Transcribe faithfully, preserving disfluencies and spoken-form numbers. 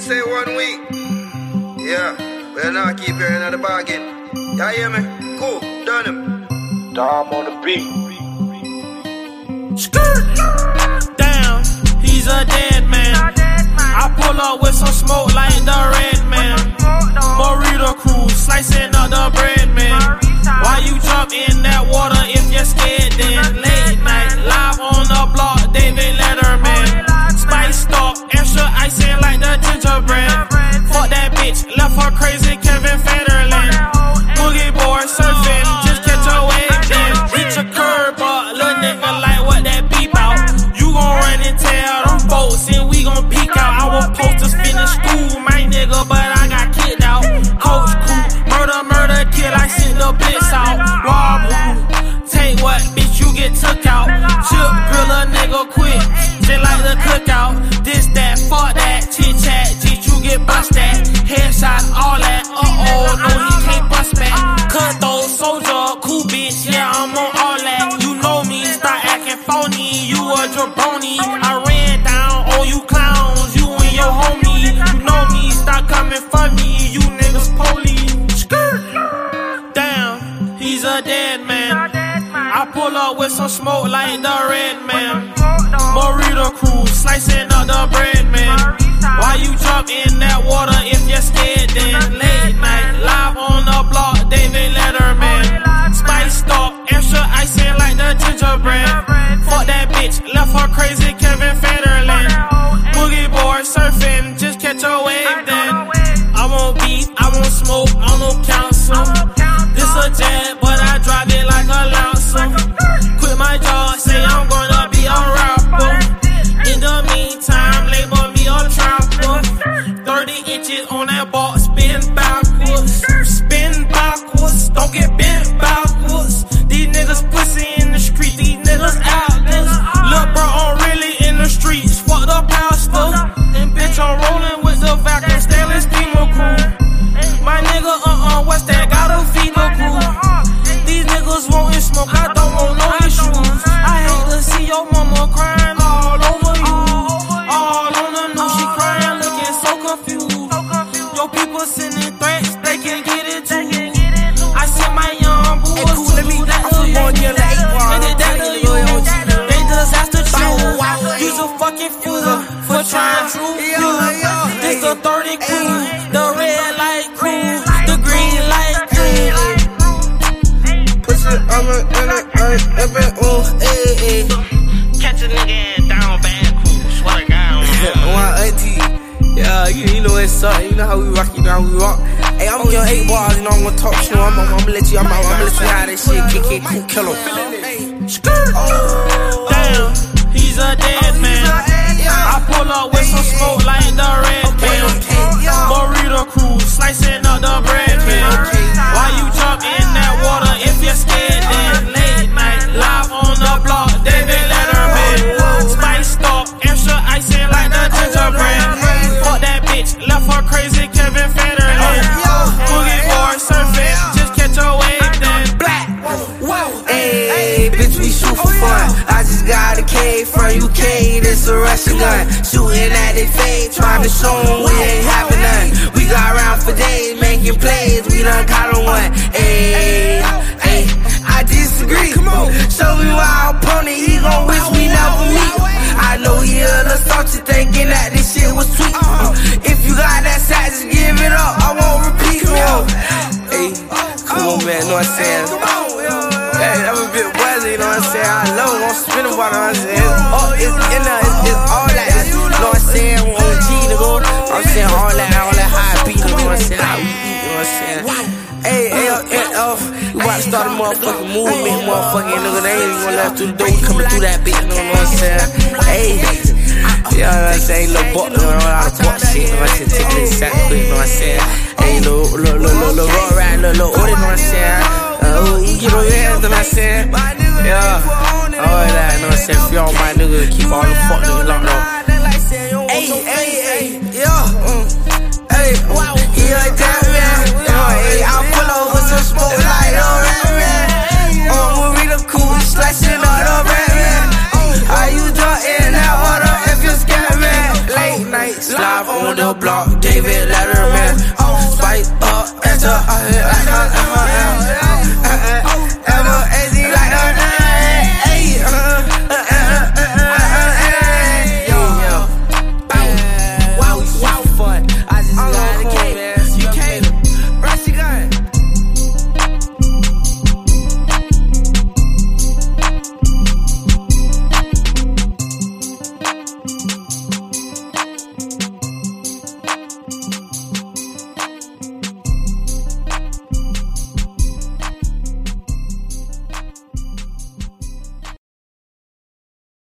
say one week. Yeah, we'll not keep hearing another bargain. Y'all hear me? Cool, done him. Dom on the beat. Skirt. Damn, he's a dead man. I pull up with some smoke like the red man. Burrito crew, slicing up the bread man. Why you jump in that water if you're scared then? Late night, live on the block, David Letterman. Spiced up, extra icing like the gingerbread. Fuck that bitch, left her crazy Kevin Federland. Boogie board surfing, just catch a wave then. Hit your curb up, little nigga like what that beep out. You gon' run and tell them folks and we gon' peek out. I was supposed to finish school, my nigga, but I got kicked out. Coach crew, murder, murder, kill, I sent the blitz out. Rob who, take what, bitch, you get took out. Chip, grill a nigga quick, just like the cookout. This, that, fuck that, chit chat, G, you get bust at. Headshot, all that, uh-oh, no, he can't bust back. Cutthroat, soldier, cool bitch, yeah, I'm on all that. You know me, start acting phony, you a jabroni. I ran down all you clowns, you and your homie. You know me, start coming for me, you niggas police. Damn, he's a dead man. I pull up with some smoke like the red man. Burrito crew, slicing up the bread man. Why you jump in that water if you're scared then? Late night, live on the block, David Letterman. Spiced up, extra icing like the gingerbread. Fuck that bitch, left her crazy Kevin Federland. Boogie board surfing, just catch a wave then. I won't beat, I won't smoke, I won't counsel. This a jet, but I drive it like a Lancer. Quit my job, say I'm gonna be a rapper. In the meantime, label me a trapper. Thirty inches on that ball, spin backwards. Spin backwards, don't get bent backwards. These niggas pussy in the street, these niggas actors. Lil' bro, I'm really in the streets, fuck the pastor. And bitch, I'm rolling with the vacuum, stainless steamer crew. My nigga, uh-uh, what's that? Gotta feed the crew. These niggas wantin' smoke, I don't want no issues. I hate to see your mama crying all over you. All on the news, she crying, looking so confused. Your people sending threats, they can get it too. I sent my young boys hey, cool, to do that to you. And they that to you. They disaster true. Use a fucking fooler for trying to you. This the thirty crew, the red light crew, the green light crew. Push it up and up and up and ooh, eh, eh. Catch a nigga down bad crew, swear to God. One auntie, yeah, you, you know what's up, you know how we rock, you know how we rock. Hey, I'm gonna eight bars, you know, I'm gonna talk to you, I'm, I'm, I'm gonna let you, I'm, I'm gonna let you how this shit kick it, cool, kill him. Damn, he's a dead man. I pull up with some smoke like the red man. Burrito crew, slicing up the bread man. Why you jump in that water if you're scared then? Late night, live on the block, David Letterman. Spiced up, extra icing like the gingerbread. Fuck that bitch, left her crazy Kevin Federland. Boogie board surfing, just catch a wave then. Black, hey, bitch, we shoot for fun. I just got a K from U K, this a Russian gun. Shooting at their face, trying to show them we ain't having none. We got around for days, making plays, we done caught on one. Hey, hey, I disagree. Come on, show me why our opponent, he gon' wish we never meet. I know he a little salty, thinking that this shit was sweet. Uh, if you got that side, just give it up, I won't repeat. Come hey, come on, man, know what I'm saying? Hey, I'm a bit buzzy, you know what I'm saying? I love it, I'm spinning water, you know what I'm saying? Oh, it's, you know, it's, it's all that, you know what I'm saying? On G to go, I'm saying all that, all that high beat, you know what I'm saying? How we eat, you know what I'm saying? Hey, hey, hey, uh, we about to start a motherfucking movement, motherfucking nigga, they ain't even gonna let us through the door, we coming through that bitch, you know what I'm saying? Hey, you know what I'm saying? Little buck, you know, all the buck shit, you know what I'm saying? Take this sack quick, you know what I'm saying? Hey, little, little, little, little, roll ride, little, little order, you know what I'm saying? Uh, you get on your hands, you know what I'm saying? Yeah, all that, you know what I'm saying? If y'all my nigga, keep all the fuck niggas locked up. Hey, hey, hey, yeah, mm, hey, wow, yeah, that man, yo, hey, I'll pull over some smoke like a rat man. Oh, Burrito cool, slicing all the rat man. How you jump in that water if you're scared, man? Late night, slide on the block. David